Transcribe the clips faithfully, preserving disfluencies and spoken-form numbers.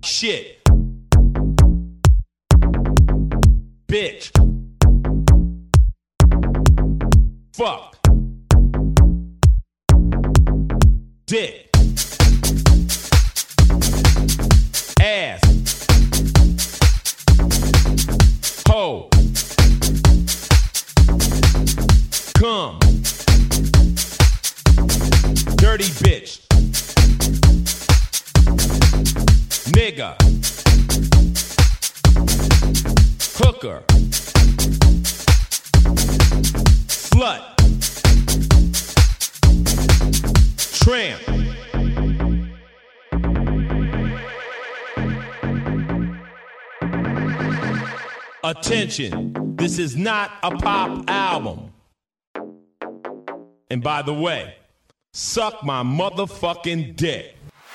shit. Bitch. Fuck. Dick. Ass. Hoe. Come. Dirty bitch. Nigga. Hooker. Slut. Tramp. Attention, this is not a pop album. And by the way, suck my motherfucking dick.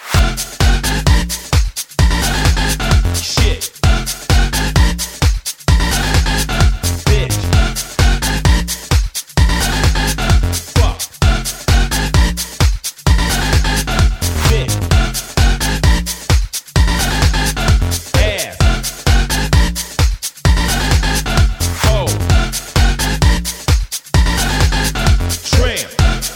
Shit. Bitch. Fuck. Dick. Ass. Hoe. Tramp.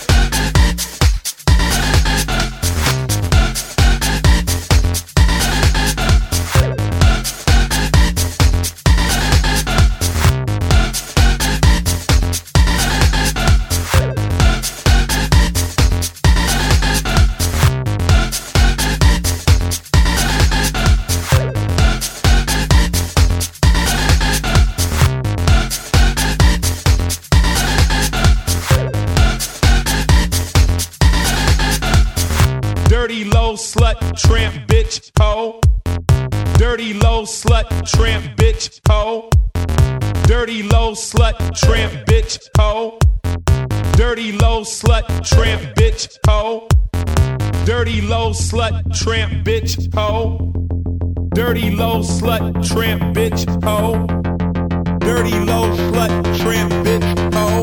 Dirty low slut tramp bitch hoe. Dirty low slut tramp bitch hoe. Dirty low slut tramp bitch hoe. Dirty low slut tramp bitch hoe. Dirty low slut tramp bitch hoe. Dirty low slut tramp bitch hoe. Dirty low slut tramp bitch hoe.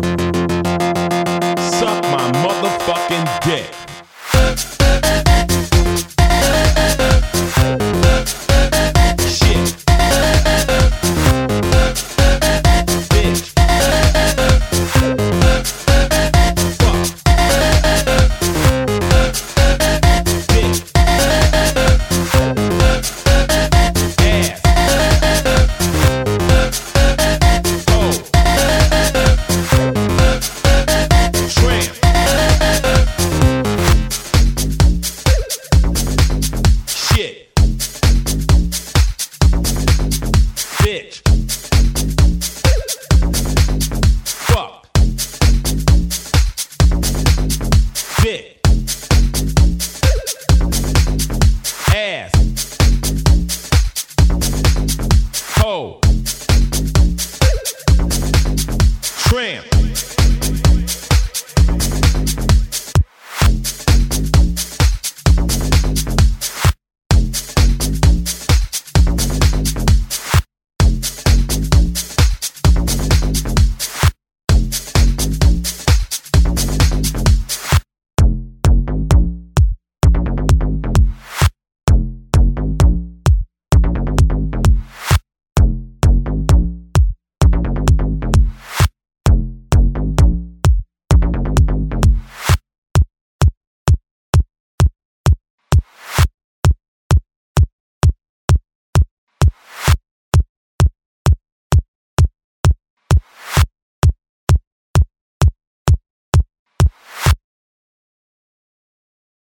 Suck my motherfucking dick. Bitch. Fuck. Dick. Ass. Hoe. Tramp.